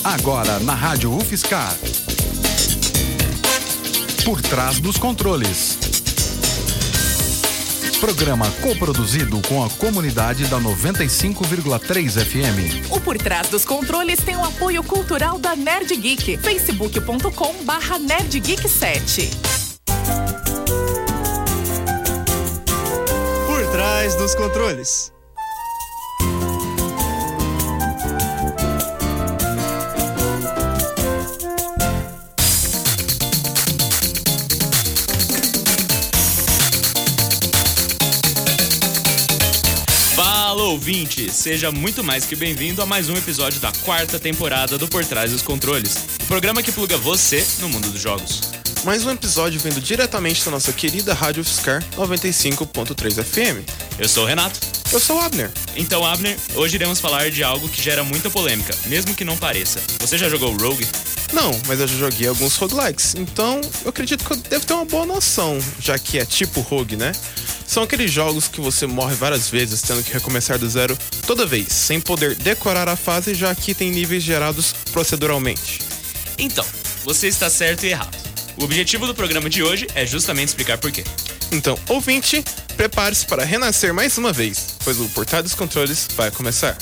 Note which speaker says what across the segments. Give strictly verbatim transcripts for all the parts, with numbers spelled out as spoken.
Speaker 1: Agora na Rádio UFSCar. Por trás dos controles. Programa coproduzido com a comunidade da noventa e cinco vírgula três F M.
Speaker 2: O Por Trás dos Controles tem o apoio cultural da Nerd Geek. facebook ponto com barra nerd geek sete.
Speaker 3: Por Trás dos Controles.
Speaker 4: Ouvinte, seja muito mais que bem-vindo a mais um episódio da quarta temporada do Por Trás dos Controles, o programa que pluga você no mundo dos jogos.
Speaker 3: Mais um episódio vindo diretamente da nossa querida Rádio UFSCar noventa e cinco ponto três F M.
Speaker 4: Eu sou o Renato.
Speaker 3: Eu sou o Abner.
Speaker 4: Então, Abner, hoje iremos falar de algo que gera muita polêmica, mesmo que não pareça. Você já jogou Rogue?
Speaker 3: Não, mas eu já joguei alguns roguelikes, então eu acredito que eu devo ter uma boa noção, já que é tipo Rogue, né? São aqueles jogos que você morre várias vezes, tendo que recomeçar do zero toda vez, sem poder decorar a fase, já que tem níveis gerados proceduralmente.
Speaker 4: Então, você está certo e errado. O objetivo do programa de hoje é justamente explicar por quê.
Speaker 3: Então, ouvinte, prepare-se para renascer mais uma vez, pois o Por Trás dos Controles vai começar.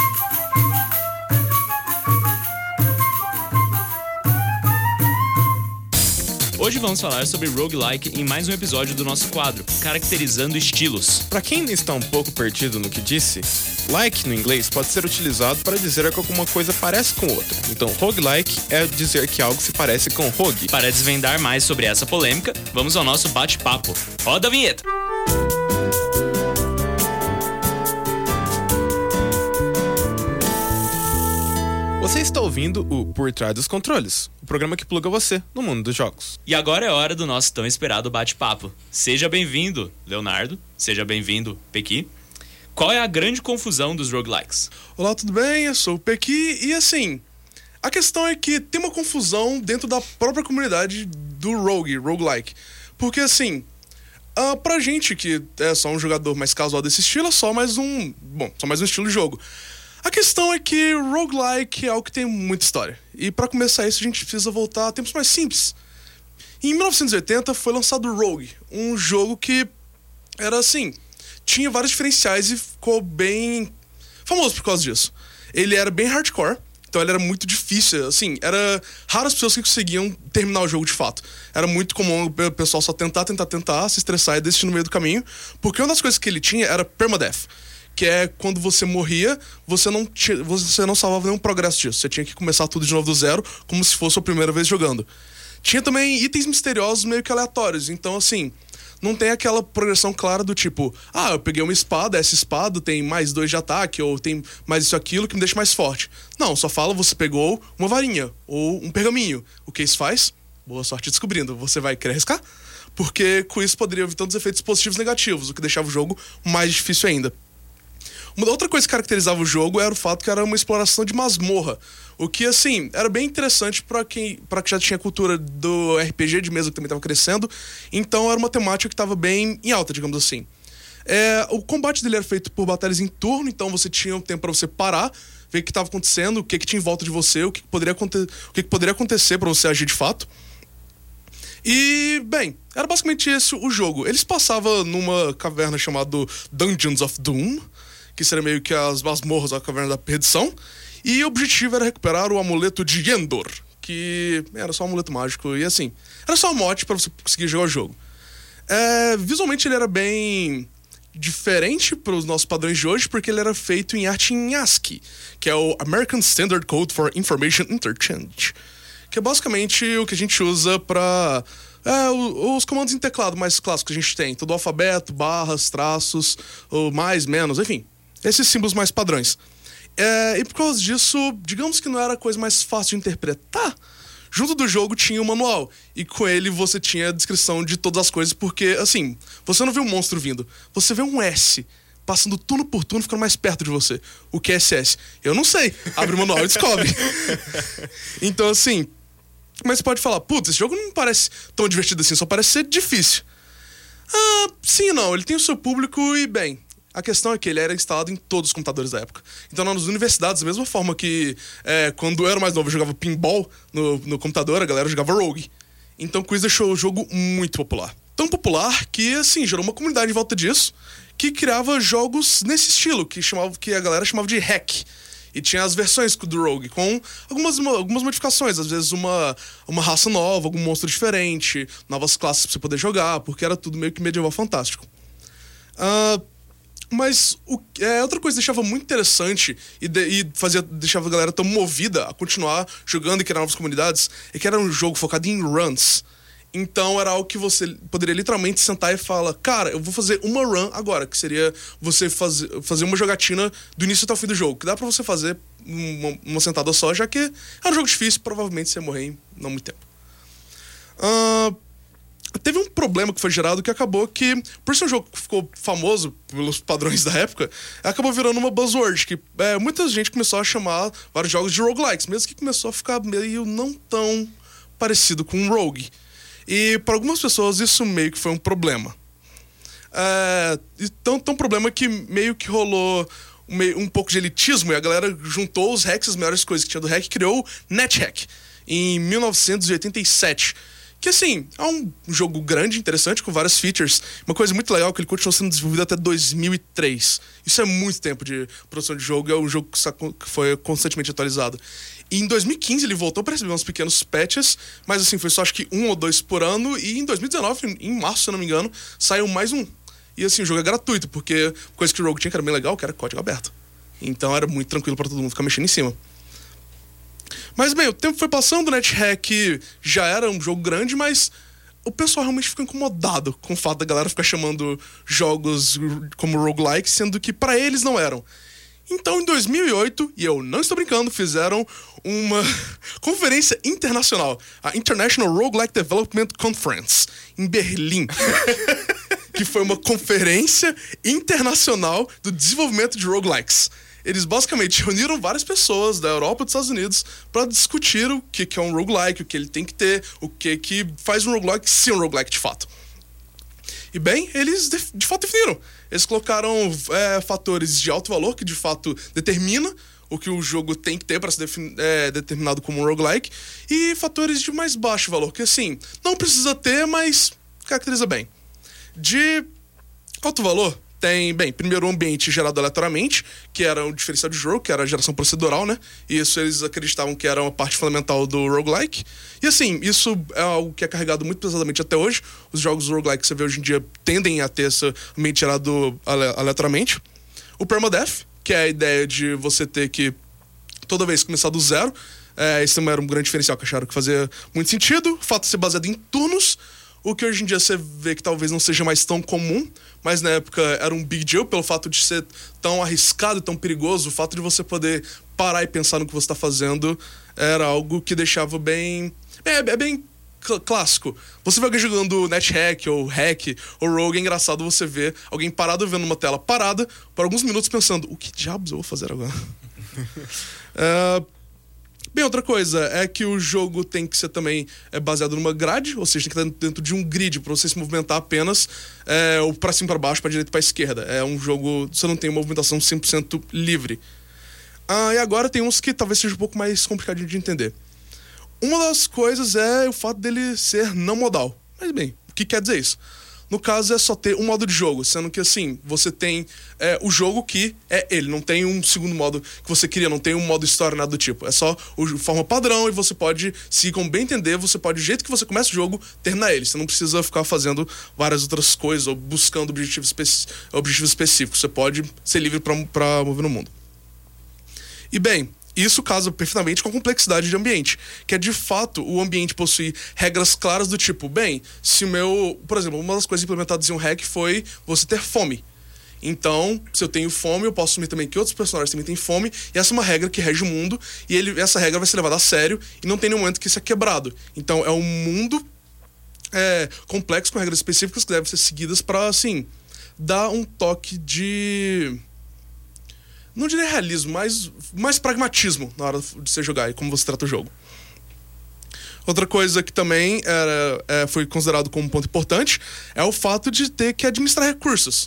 Speaker 4: Hoje vamos falar sobre roguelike em mais um episódio do nosso quadro, Caracterizando Estilos.
Speaker 3: Para quem ainda está um pouco perdido no que disse, like no inglês pode ser utilizado para dizer que alguma coisa parece com outra. Então, roguelike é dizer que algo se parece com rogue.
Speaker 4: Para desvendar mais sobre essa polêmica, vamos ao nosso bate-papo. Roda a vinheta!
Speaker 3: Você está ouvindo o Por Trás dos Controles, o programa que pluga você no mundo dos jogos.
Speaker 4: E agora é hora do nosso tão esperado bate-papo. Seja bem-vindo, Leonardo. Seja bem-vindo, Pequi. Qual é a grande confusão dos roguelikes?
Speaker 5: Olá, tudo bem? Eu sou o Pequi e assim, a questão é que tem uma confusão dentro da própria comunidade do rogue, roguelike. Porque assim, uh, pra gente que é só um jogador mais casual desse estilo, é só mais um, bom, só mais um estilo de jogo. A questão é que roguelike é algo que tem muita história. E pra começar isso, a gente precisa voltar a tempos mais simples. Em mil novecentos e oitenta foi lançado Rogue, um jogo que era assim, tinha vários diferenciais e ficou bem famoso por causa disso. Ele era bem hardcore, então ele era muito difícil, assim, era raras pessoas que conseguiam terminar o jogo de fato. Era muito comum o pessoal só tentar, tentar, tentar, se estressar e desistir no meio do caminho, porque uma das coisas que ele tinha era permadeath. Que é quando você morria, você não, tinha, você não salvava nenhum progresso disso. Você tinha que começar tudo de novo do zero, como se fosse a primeira vez jogando. Tinha também itens misteriosos meio que aleatórios. Então, assim, não tem aquela progressão clara do tipo, ah, eu peguei uma espada, essa espada tem mais dois de ataque, ou tem mais isso aquilo que me deixa mais forte. Não, só fala, você pegou uma varinha, ou um pergaminho. O que isso faz? Boa sorte descobrindo. Você vai querer arriscar? Porque com isso poderia haver tantos efeitos positivos e negativos, o que deixava o jogo mais difícil ainda. Uma outra coisa que caracterizava o jogo era o fato que era uma exploração de masmorra. O que, assim, era bem interessante pra quem, pra quem já tinha cultura do R P G de mesa que também estava crescendo. Então era uma temática que estava bem em alta, digamos assim. É, o combate dele era feito por batalhas em turno, então você tinha um tempo pra você parar, ver o que estava acontecendo, o que, que tinha em volta de você, o que, que, poderia, aconte- o que, que poderia acontecer pra você agir de fato. E, bem, era basicamente esse o jogo. Eles passavam numa caverna chamada Dungeons of Doom, que seria meio que as masmorras da Caverna da Perdição, e o objetivo era recuperar o amuleto de Yendor, que era só um amuleto mágico, e assim, era só um mote pra você conseguir jogar o jogo. É, visualmente ele era bem diferente pros nossos padrões de hoje, porque ele era feito em arte em ASCII, que é o American Standard Code for Information Interchange, que é basicamente o que a gente usa pra... É, os comandos em teclado mais clássicos que a gente tem, todo o alfabeto, barras, traços, ou mais, menos, enfim, esses símbolos mais padrões. É, e por causa disso, digamos que não era a coisa mais fácil de interpretar. Junto do jogo tinha o manual, e com ele você tinha a descrição de todas as coisas, porque, assim, você não vê um monstro vindo, você vê um S passando turno por turno, ficando mais perto de você. O que é esse S? Eu não sei. Abre o manual e descobre. Então, assim... Mas você pode falar, putz, esse jogo não parece tão divertido assim, só parece ser difícil. Ah, sim e não, ele tem o seu público e, bem, A questão é que ele era instalado em todos os computadores da época. Então, nas universidades, da mesma forma que é, quando eu era mais novo eu jogava pinball no, no computador, a galera jogava Rogue. Então, com isso deixou o jogo muito popular. Tão popular que, assim, gerou uma comunidade em volta disso que criava jogos nesse estilo, que, chamava, que a galera chamava de hack. E tinha as versões do Rogue, com algumas, algumas modificações. Às vezes uma, uma raça nova, algum monstro diferente, novas classes pra você poder jogar, porque era tudo meio que medieval fantástico. Uh, mas o, é, outra coisa que deixava muito interessante e, de, e fazia, deixava a galera tão movida a continuar jogando e criar novas comunidades, é que era um jogo focado em runs. Então era algo que você poderia literalmente sentar e falar: cara, eu vou fazer uma run agora, que seria você fazer, fazer uma jogatina do início até o fim do jogo, que dá pra você fazer uma, uma sentada só, já que é um jogo difícil, provavelmente você ia morrer em não muito tempo. Uh, teve um problema que foi gerado que acabou que, por ser um jogo que ficou famoso pelos padrões da época, acabou virando uma buzzword, que é, muita gente começou a chamar vários jogos de roguelikes, mesmo que começou a ficar meio não tão parecido com um rogue. E para algumas pessoas isso meio que foi um problema. É, tão, tão problema que meio que rolou um, meio, um pouco de elitismo, e a galera juntou os hacks, as melhores coisas que tinha do hack, e criou o NetHack em mil novecentos e oitenta e sete. Que, assim, é um jogo grande, interessante, com várias features. Uma coisa muito legal é que ele continuou sendo desenvolvido até dois mil e três. Isso é muito tempo de produção de jogo, é um jogo que foi constantemente atualizado. E em dois mil e quinze ele voltou para receber uns pequenos patches, mas assim, foi só acho que um ou dois por ano. E em dois mil e dezenove, em março, se eu não me engano, saiu mais um. E assim, o jogo é gratuito, porque coisa que o Rogue tinha que era bem legal, que era código aberto. Então era muito tranquilo para todo mundo ficar mexendo em cima. Mas bem, o tempo foi passando, o NetHack já era um jogo grande, mas o pessoal realmente ficou incomodado com o fato da galera ficar chamando jogos como roguelike, sendo que para eles não eram. Então, em dois mil e oito, e eu não estou brincando, fizeram uma conferência internacional, a International Roguelike Development Conference, em Berlim. Que foi uma conferência internacional do desenvolvimento de roguelikes. Eles basicamente reuniram várias pessoas da Europa e dos Estados Unidos para discutir o que é um roguelike, o que ele tem que ter, o que que faz um roguelike ser um roguelike de fato. E bem, eles de, de fato definiram. Eles colocaram é, fatores de alto valor, que de fato determina o que o jogo tem que ter para ser defin- é, determinado como um roguelike, e fatores de mais baixo valor, que assim, não precisa ter, mas caracteriza bem. De alto valor, tem, bem, primeiro o ambiente gerado aleatoriamente, que era um diferencial de jogo, que era a geração procedural, né? E isso eles acreditavam que era uma parte fundamental do roguelike. E assim, isso é algo que é carregado muito pesadamente até hoje. Os jogos roguelike que você vê hoje em dia tendem a ter esse ambiente gerado ale- aleatoriamente. O permadeath, que é a ideia de você ter que toda vez começar do zero. É, esse também era um grande diferencial que acharam que fazia muito sentido. O fato de ser baseado em turnos, o que hoje em dia você vê que talvez não seja mais tão comum, mas na época era um big deal pelo fato de ser tão arriscado e tão perigoso. O fato de você poder parar e pensar no que você está fazendo era algo que deixava bem... É, é bem cl- clássico. Você vê alguém jogando NetHack ou Hack ou Rogue, é engraçado você ver alguém parado vendo uma tela parada por alguns minutos pensando: o que diabos eu vou fazer agora? uh, Bem, outra coisa é que o jogo tem que ser também é, baseado numa grade, ou seja, tem que estar dentro de um grid para você se movimentar apenas é, ou para cima, para baixo, para direita e para esquerda. É um jogo, você não tem uma movimentação cem por cento livre. Ah, e agora tem uns que talvez seja um pouco mais complicadinho de entender. Uma das coisas é o fato dele ser não modal. Mas bem, o que quer dizer isso? No caso, é só ter um modo de jogo, sendo que, assim, você tem é, o jogo que é ele, não tem um segundo modo que você queria, não tem um modo história, nada do tipo. É só o forma padrão e você pode, se como bem entender, você pode, do jeito que você começa o jogo, terminar ele. Você não precisa ficar fazendo várias outras coisas ou buscando objetivos, especi- objetivos específicos. Você pode ser livre pra, pra mover no mundo. E bem, isso casa perfeitamente com a complexidade de ambiente, que é de fato o ambiente possuir regras claras do tipo, bem, se o meu... Por exemplo, uma das coisas implementadas em um hack foi você ter fome. Então, se eu tenho fome, eu posso assumir também que outros personagens também têm fome, e essa é uma regra que rege o mundo, e ele, essa regra vai ser levada a sério, e não tem nenhum momento que isso é quebrado. Então, é um mundo é, complexo, com regras específicas que devem ser seguidas para, assim, dar um toque de... Não diria realismo, mas mais pragmatismo na hora de você jogar e como você trata o jogo. Outra coisa que também era, é, foi considerado como um ponto importante é o fato de ter que administrar recursos.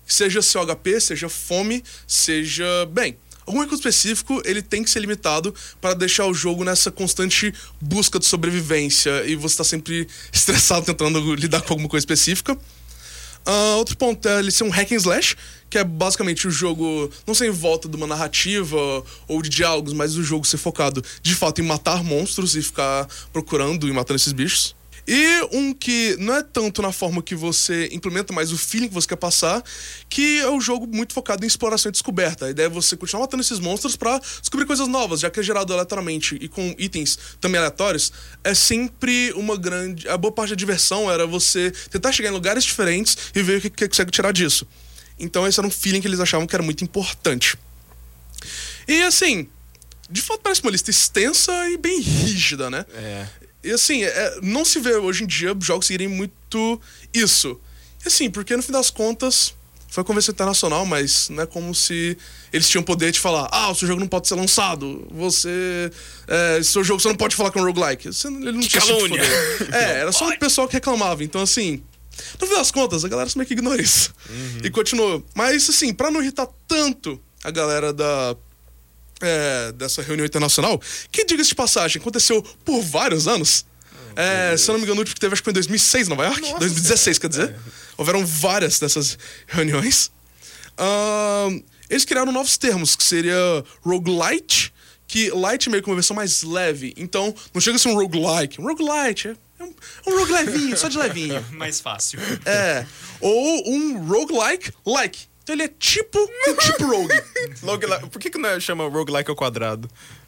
Speaker 5: Seja seu H P, seja fome, seja... Bem, algum recurso específico, ele tem que ser limitado para deixar o jogo nessa constante busca de sobrevivência e você tá sempre estressado tentando lidar com alguma coisa específica. Uh, outro ponto é ele ser um hack and slash, que é basicamente o jogo não ser em volta de uma narrativa ou de diálogos, mas o jogo ser focado de fato em matar monstros e ficar procurando e matando esses bichos. E um que não é tanto na forma que você implementa, mas o feeling que você quer passar, que é um jogo muito focado em exploração e descoberta. A ideia é você continuar matando esses monstros pra descobrir coisas novas, já que é gerado aleatoriamente e com itens também aleatórios. É sempre uma grande... A boa parte da diversão era você tentar chegar em lugares diferentes e ver o que, que consegue tirar disso. Então esse era um feeling que eles achavam que era muito importante. E assim, de fato parece uma lista extensa e bem rígida, né?
Speaker 3: É...
Speaker 5: E assim, é, não se vê hoje em dia jogos seguirem muito isso. E assim, porque no fim das contas, foi a convenção internacional, mas não é como se eles tinham poder de falar: ah, o seu jogo não pode ser lançado, você... É, seu jogo, você não pode falar que é um roguelike. Você, ele não tinha esse tipo de poder. É, era só o pessoal que reclamava. Então assim, no fim das contas, a galera meio que ignorou isso. Uhum. E continuou. Mas assim, pra não irritar tanto a galera da... É, dessa reunião internacional, que, diga-se de passagem, aconteceu por vários anos. Oh, é, se eu não me engano, o último que teve, acho que foi em dois mil e seis, Nova York. Nossa, dois mil e dezesseis, quer dizer. É. Houveram várias dessas reuniões. Uh, eles criaram novos termos, que seria roguelite, que light é meio que uma versão mais leve. Então, não chega a ser um roguelike. Um roguelite é um, é um rogue levinho, só de levinho.
Speaker 4: Mais fácil.
Speaker 5: É. Ou um roguelike-like. Então ele é tipo um tipo rogue.
Speaker 3: Por que que não chama roguelike ao quadrado?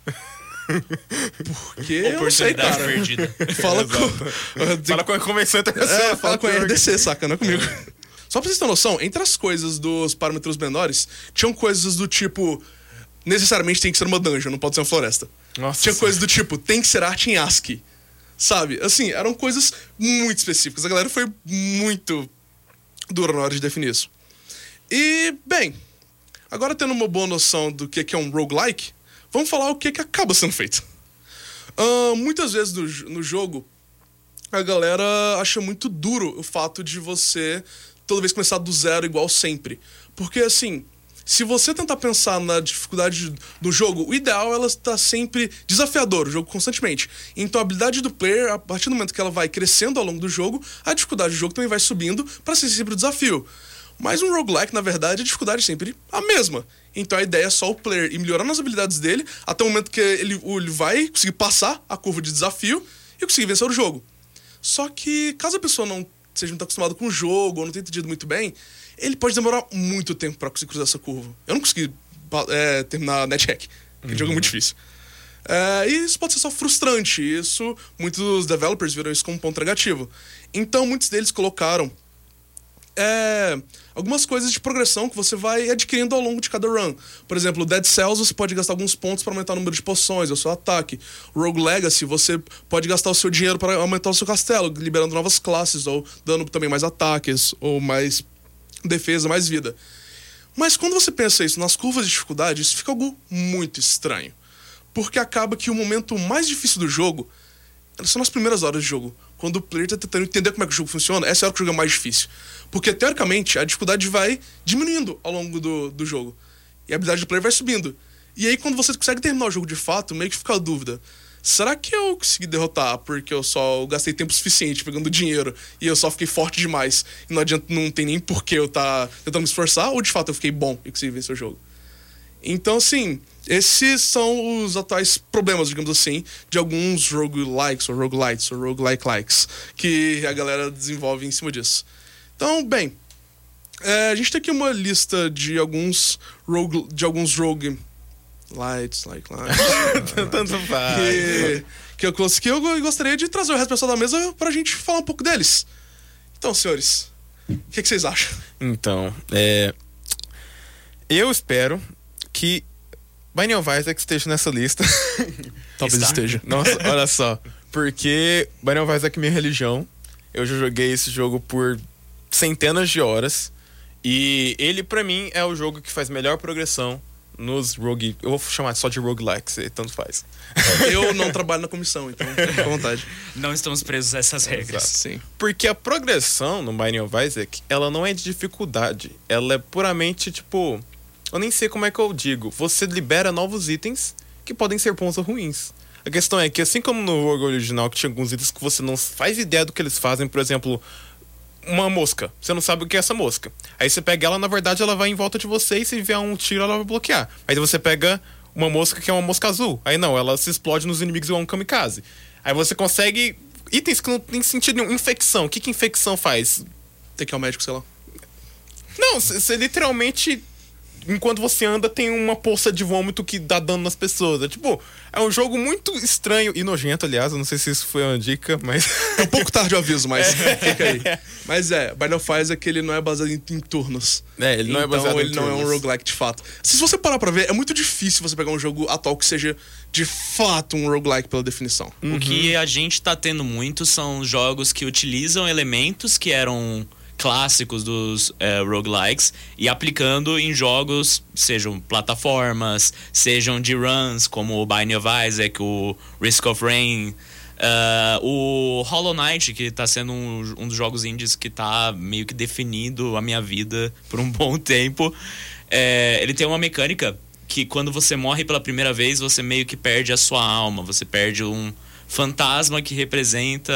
Speaker 5: Porque eu não sei, cara.
Speaker 4: Perdida.
Speaker 5: Fala com...
Speaker 3: fala com a convenção internacional.
Speaker 5: É, fala com a R D C, saca? Não é comigo. Só pra vocês terem noção, entre as coisas dos parâmetros menores, tinham coisas do tipo... Necessariamente tem que ser uma dungeon, não pode ser uma floresta.
Speaker 3: Nossa.
Speaker 5: Tinha coisas do tipo, tem que ser arte em ASCII. Sabe? Assim, eram coisas muito específicas. A galera foi muito dura na hora de definir isso. E, bem, agora tendo uma boa noção do que é um roguelike, vamos falar o que, que acaba sendo feito. Uh, muitas vezes no, no jogo, a galera acha muito duro o fato de você toda vez começar do zero igual sempre. Porque, assim, se você tentar pensar na dificuldade do jogo, o ideal é ela estar sempre desafiador, o jogo constantemente. Então a habilidade do player, a partir do momento que ela vai crescendo ao longo do jogo, a dificuldade do jogo também vai subindo para ser sempre o desafio. Mas um roguelike, na verdade, a dificuldade é sempre a mesma. Então a ideia é só o player ir melhorando as habilidades dele até o momento que ele, ele vai conseguir passar a curva de desafio e conseguir vencer o jogo. Só que, caso a pessoa não seja muito acostumada com o jogo ou não tenha entendido muito bem, ele pode demorar muito tempo pra conseguir cruzar essa curva. Eu não consegui é, terminar NetHack, porque uhum. o jogo é muito difícil. É, e isso pode ser só frustrante. Isso, muitos developers viram isso como um ponto negativo. Então, muitos deles colocaram É, algumas coisas de progressão que você vai adquirindo ao longo de cada run. Por exemplo, o Dead Cells você pode gastar alguns pontos para aumentar o número de poções, o seu ataque. O Rogue Legacy você pode gastar o seu dinheiro para aumentar o seu castelo, liberando novas classes, ou dando também mais ataques, ou mais defesa, mais vida. Mas quando você pensa isso nas curvas de dificuldade, isso fica algo muito estranho. Porque acaba que o momento mais difícil do jogo são nas primeiras horas de jogo. Quando o player tá tentando entender como é que o jogo funciona, essa é a hora que o jogo é mais difícil. Porque, teoricamente, a dificuldade vai diminuindo ao longo do, do jogo. E a habilidade do player vai subindo. E aí, quando você consegue terminar o jogo de fato, meio que fica a dúvida. Será que eu consegui derrotar porque eu só gastei tempo suficiente pegando dinheiro e eu só fiquei forte demais e não adianta, não tem nem porquê eu tá tentando me esforçar? Ou, de fato, eu fiquei bom e consegui vencer o jogo? Então, assim, esses são os atuais problemas, digamos assim, de alguns roguelikes, ou roguelites, ou roguelike-likes, que a galera desenvolve em cima disso. Então, bem, é, a gente tem aqui uma lista de alguns rogue, de alguns roguelites, like, like
Speaker 3: tanto faz.
Speaker 5: Que, que, eu, que eu gostaria de trazer o resto do pessoal da mesa pra gente falar um pouco deles. Então, senhores, o que, que vocês acham?
Speaker 3: Então, é, eu espero que Binding of Isaac esteja nessa lista.
Speaker 5: Talvez
Speaker 4: Está.
Speaker 5: esteja.
Speaker 3: Nossa, olha só. Porque Binding of Isaac é minha religião. Eu já joguei esse jogo por centenas de horas. E ele, pra mim, é o jogo que faz melhor progressão nos rogue... Eu vou chamar só de roguelikes, tanto faz.
Speaker 5: Eu não trabalho na comissão, então fica à vontade.
Speaker 4: Não estamos presos a essas regras.
Speaker 3: Exato.
Speaker 5: Sim.
Speaker 3: Porque a progressão no Binding of Isaac, ela não é de dificuldade. Ela é puramente, tipo... Eu nem sei como é que eu digo. Você libera novos itens que podem ser bons ou ruins. A questão é que, assim como no Rogue original, que tinha alguns itens que você não faz ideia do que eles fazem, por exemplo... Uma mosca. Você não sabe o que é essa mosca. Aí você pega ela, na verdade, ela vai em volta de você e se vier um tiro, ela vai bloquear. Aí você pega uma mosca que é uma mosca azul. Aí não, ela se explode nos inimigos igual um kamikaze. Aí você consegue itens que não tem sentido nenhum. Infecção. O que que infecção faz?
Speaker 5: Tem que ir ao médico, sei lá.
Speaker 3: Não, você literalmente... Enquanto você anda, tem uma poça de vômito que dá dano nas pessoas. É tipo, é um jogo muito estranho e nojento, aliás. Eu não sei se isso foi uma dica, mas...
Speaker 5: É um pouco tarde o aviso, mas fica aí. Mas é, Binding of Isaac, ele não é baseado em, em turnos.
Speaker 3: É, ele não
Speaker 5: então,
Speaker 3: é baseado
Speaker 5: ele
Speaker 3: em
Speaker 5: não
Speaker 3: turnos.
Speaker 5: é um roguelike de fato. Se você parar pra ver, é muito difícil você pegar um jogo atual que seja de fato um roguelike pela definição.
Speaker 4: O que a gente tá tendo muito são jogos que utilizam elementos que eram clássicos dos é, roguelikes e aplicando em jogos, sejam plataformas, sejam de runs, como o Binding of Isaac, o Risk of Rain, uh, o Hollow Knight, que tá sendo um, um dos jogos indies que tá meio que definindo a minha vida por um bom tempo. É, ele tem uma mecânica que quando você morre pela primeira vez, você meio que perde a sua alma, você perde um fantasma que representa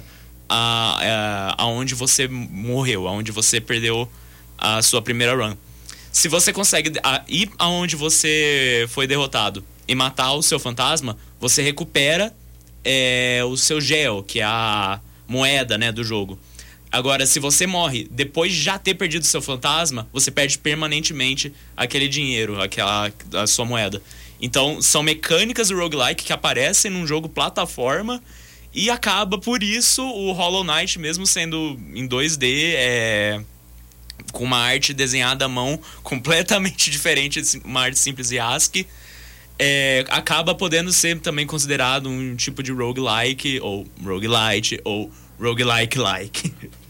Speaker 4: A, a, aonde você morreu, aonde você perdeu a sua primeira run. Se você consegue a, ir aonde você foi derrotado e matar o seu fantasma, você recupera é, o seu gel, que é a moeda, né, do jogo. Agora, se você morre depois de já ter perdido o seu fantasma, você perde permanentemente aquele dinheiro, aquela, a sua moeda. Então, são mecânicas do roguelike que aparecem num jogo plataforma. E acaba, por isso, o Hollow Knight, mesmo sendo em dois D, é, com uma arte desenhada à mão completamente diferente, uma arte simples e ASCII, é, acaba podendo ser também considerado um tipo de roguelike, ou roguelite, ou roguelike-like.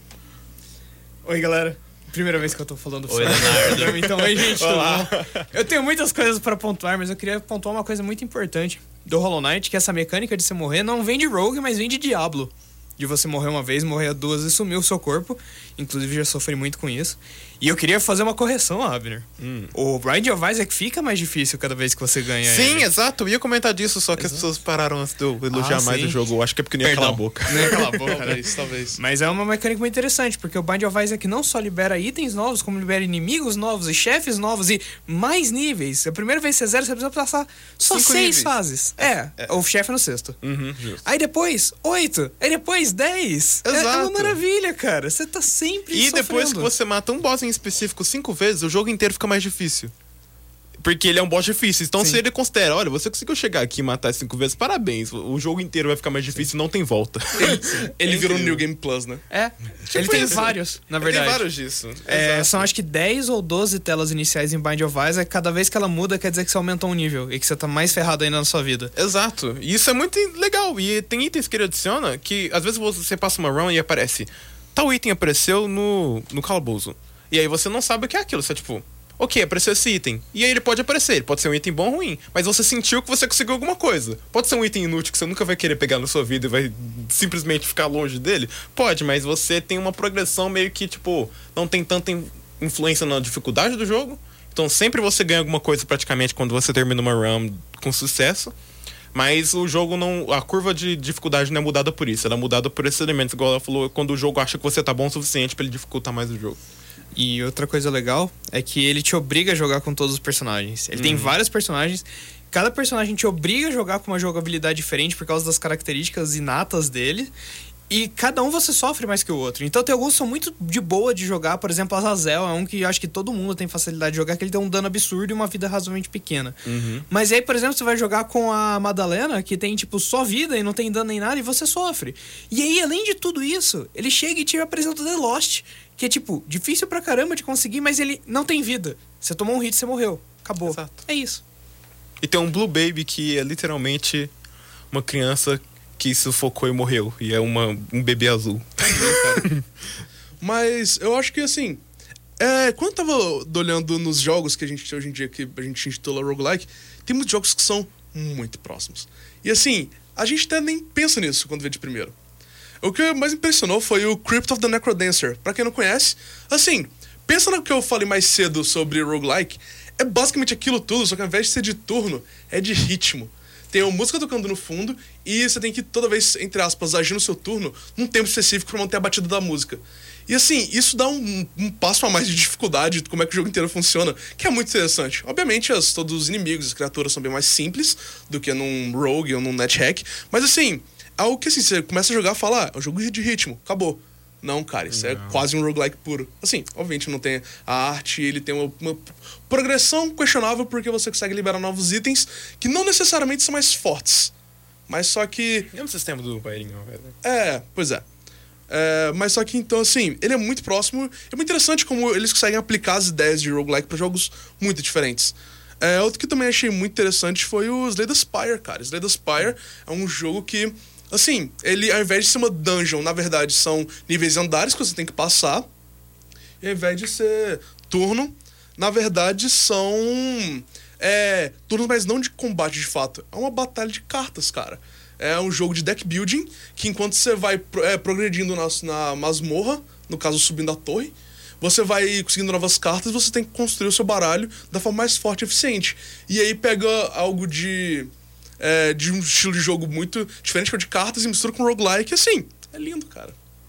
Speaker 6: Oi, galera. Primeira vez que eu tô falando
Speaker 4: Oi, Leonardo.
Speaker 6: Então, oi, gente.
Speaker 3: Olá.
Speaker 6: Tudo bom? Eu tenho muitas coisas pra pontuar, mas eu queria pontuar uma coisa muito importante do Hollow Knight, que essa mecânica de você morrer não vem de Rogue, mas vem de Diablo. De você morrer uma vez, morrer duas e sumir o seu corpo. Inclusive, já sofri muito com isso. E eu queria fazer uma correção, Abner.
Speaker 3: Hum.
Speaker 6: O Binding of Isaac fica mais difícil cada vez que você ganha
Speaker 3: Sim,
Speaker 6: ele.
Speaker 3: exato. Eu ia comentar disso, só que
Speaker 6: Exato.
Speaker 3: as pessoas pararam antes de eu elogiar
Speaker 6: Ah,
Speaker 3: mais
Speaker 6: sim.
Speaker 3: o jogo. Eu acho que é porque não ia calar a boca.
Speaker 6: Não é aquela boca, né?
Speaker 5: Talvez, talvez.
Speaker 6: Mas é uma mecânica muito interessante, porque o Binding of Isaac não só libera itens novos, como libera inimigos novos e chefes novos e mais níveis. A primeira vez que você zera, você precisa passar só
Speaker 3: Cinco
Speaker 6: seis
Speaker 3: níveis.
Speaker 6: fases. É,
Speaker 3: É.
Speaker 6: o chefe é no sexto.
Speaker 3: Uhum, justo.
Speaker 6: Aí depois, oito. Aí depois, dez. É, é uma
Speaker 3: Exato.
Speaker 6: maravilha, cara. Você tá sempre
Speaker 3: E
Speaker 6: sofrendo.
Speaker 3: depois que você mata um boss em específico cinco vezes, o jogo inteiro fica mais difícil. Porque ele é um boss difícil. Então,
Speaker 6: Sim.
Speaker 3: se ele considera, olha, você conseguiu chegar aqui e matar cinco vezes, parabéns. O jogo inteiro vai ficar mais difícil e não tem volta.
Speaker 5: Ele
Speaker 3: É
Speaker 5: virou um
Speaker 3: incrível.
Speaker 5: New Game Plus, né?
Speaker 6: É, ele tem
Speaker 3: isso.
Speaker 6: vários, na
Speaker 3: Tem
Speaker 6: verdade.
Speaker 3: vários disso.
Speaker 6: É,
Speaker 3: Exato.
Speaker 6: são acho que dez ou doze telas iniciais em Binding of Isaac. Cada vez que ela muda, quer dizer que você aumentou um nível e que você tá mais ferrado ainda na sua vida.
Speaker 3: Exato. E isso é muito legal. E tem itens que ele adiciona que, às vezes, você passa uma run e aparece. Tal item apareceu no, no calabouço. E aí você não sabe o que é aquilo. Você é tipo, ok, apareceu esse item. E aí ele pode aparecer. Ele pode ser um item bom ou ruim. Mas você sentiu que você conseguiu alguma coisa. Pode ser um item inútil que você nunca vai querer pegar na sua vida e vai simplesmente ficar longe dele. Pode, mas você tem uma progressão meio que, tipo, não tem tanta in- influência na dificuldade do jogo. Então sempre você ganha alguma coisa praticamente quando você termina uma run com sucesso. Mas o jogo não. A curva de dificuldade não é mudada por isso. Ela é mudada por esses elementos, igual ela falou, quando o jogo acha que você tá bom o suficiente pra ele dificultar mais o jogo.
Speaker 6: E outra coisa legal é que ele te obriga a jogar com todos os personagens. Ele tem vários personagens. Cada personagem te obriga a jogar com uma jogabilidade diferente por causa das características inatas dele. E cada um você sofre mais que o outro. Então tem alguns que são muito de boa de jogar. Por exemplo, Azazel é um que eu acho que todo mundo tem facilidade de jogar, que ele tem um dano absurdo e uma vida razoavelmente pequena. Mas aí, por exemplo, você vai jogar com a Madalena, que tem, tipo, só vida e não tem dano nem nada, e você sofre. E aí, além de tudo isso, ele chega e te apresenta o The Lost, que é, tipo, difícil pra caramba de conseguir, mas ele não tem vida. Você tomou um hit, você morreu. Acabou.
Speaker 3: Exato.
Speaker 6: É isso.
Speaker 3: E tem um Blue Baby que é literalmente uma criança que sufocou e morreu. E é uma, um bebê azul.
Speaker 5: Mas eu acho que, assim, É, quando eu tava olhando nos jogos que a gente hoje em dia, que a gente intitula roguelike, tem muitos jogos que são muito próximos. E assim, a gente até nem pensa nisso quando vê de primeiro. O que mais impressionou foi o Crypt of the Necrodancer. Pra quem não conhece, assim, pensa no que eu falei mais cedo sobre roguelike, é basicamente aquilo tudo, só que ao invés de ser de turno, é de ritmo. Tem uma música tocando no fundo e você tem que toda vez, entre aspas, agir no seu turno num tempo específico pra manter a batida da música. E assim, isso dá um, um passo a mais de dificuldade de como é que o jogo inteiro funciona, que é muito interessante. Obviamente, as, todos os inimigos, as criaturas são bem mais simples do que num rogue ou num NetHack, mas assim, é algo que assim, você começa a jogar e fala, ah, é um jogo de ritmo, acabou. Não, cara, isso não. É quase um roguelike puro. Assim, obviamente não tem a arte, ele tem uma, uma progressão questionável porque você consegue liberar novos itens que não necessariamente são mais fortes. Mas só que...
Speaker 3: É um sistema do Pairinho, velho.
Speaker 5: É, pois é. É, mas só que então, assim, ele é muito próximo. É muito interessante como eles conseguem aplicar as ideias de roguelike para jogos muito diferentes. É, outro que também achei muito interessante foi o Slay the Spire, cara. Slay the Spire é um jogo que, assim, ele ao invés de ser uma dungeon, na verdade são níveis andares que você tem que passar. E ao invés de ser turno, na verdade são é, turnos, mas não de combate de fato. É uma batalha de cartas, cara. É um jogo de deck building, que enquanto você vai é, progredindo na, na masmorra, no caso subindo a torre, você vai conseguindo novas cartas e você tem que construir o seu baralho da forma mais forte e eficiente. E aí pega algo de, é, de um estilo de jogo muito diferente, que é de cartas, e mistura com roguelike, assim, é lindo, cara.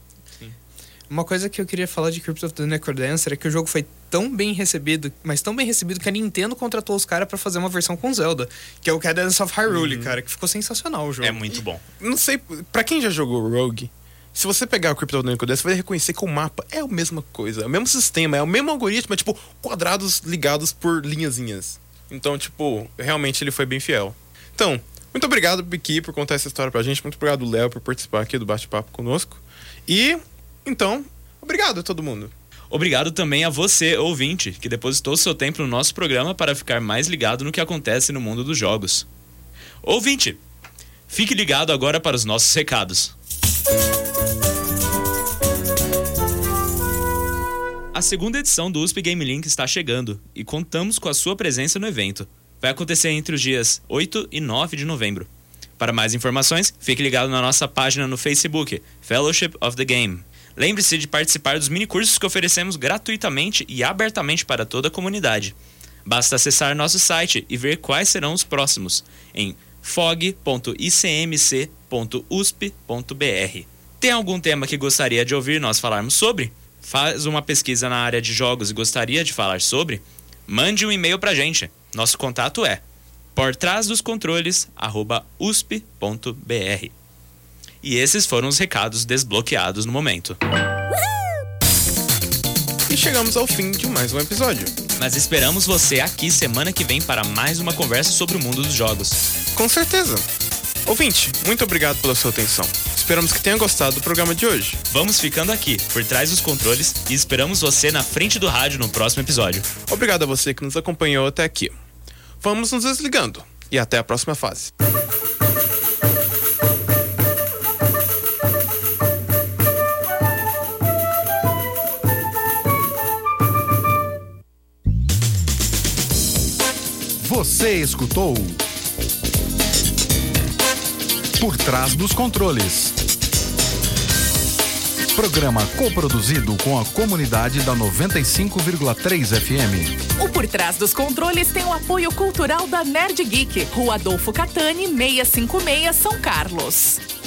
Speaker 6: Uma coisa que eu queria falar de Crypt of the Necrodancer é que o jogo foi tão bem recebido, mas tão bem recebido que a Nintendo contratou os caras pra fazer uma versão com Zelda, que é o Cadence of Hyrule, uhum. cara, que ficou sensacional o jogo.
Speaker 4: É muito bom.
Speaker 3: Não sei, pra quem já jogou Rogue, se você pegar o Crypt of the Necrodancer, você vai reconhecer que o mapa é a mesma coisa, é o mesmo sistema, é o mesmo algoritmo, é tipo quadrados ligados por linhazinhas. Então, tipo, realmente ele foi bem fiel. Então, muito obrigado, Biki, por contar essa história pra gente, muito obrigado, Léo, por participar aqui do bate-papo conosco. E... Então, obrigado a todo mundo.
Speaker 4: Obrigado também a você, ouvinte, que depositou seu tempo no nosso programa para ficar mais ligado no que acontece no mundo dos jogos. Ouvinte, fique ligado agora para os nossos recados. A segunda edição do U S P Game Link está chegando e contamos com a sua presença no evento. Vai acontecer entre os dias oito e nove de novembro. Para mais informações, fique ligado na nossa página no Facebook, Fellowship of the Game. Lembre-se de participar dos minicursos que oferecemos gratuitamente e abertamente para toda a comunidade. Basta acessar nosso site e ver quais serão os próximos em fog ponto i c m c ponto u s p ponto b r. Tem algum tema que gostaria de ouvir nós falarmos sobre? Faz uma pesquisa na área de jogos e gostaria de falar sobre? Mande um e-mail pra gente. Nosso contato é por trás dos controles arroba u s p ponto b r. E esses foram os recados desbloqueados no momento.
Speaker 3: E chegamos ao fim de mais um episódio.
Speaker 4: Mas esperamos você aqui semana que vem para mais uma conversa sobre o mundo dos jogos.
Speaker 3: Com certeza. Ouvinte, muito obrigado pela sua atenção. Esperamos que tenha gostado do programa de hoje.
Speaker 4: Vamos ficando aqui, por trás dos controles, e esperamos você na frente do rádio no próximo episódio.
Speaker 3: Obrigado a você que nos acompanhou até aqui. Vamos nos desligando e até a próxima fase.
Speaker 1: Você escutou Por Trás dos Controles. Programa coproduzido com a comunidade da noventa e cinco vírgula três F M.
Speaker 2: O Por Trás dos Controles tem o apoio cultural da Nerd Geek, Rua Adolfo Catani, seiscentos e cinquenta e seis, São Carlos.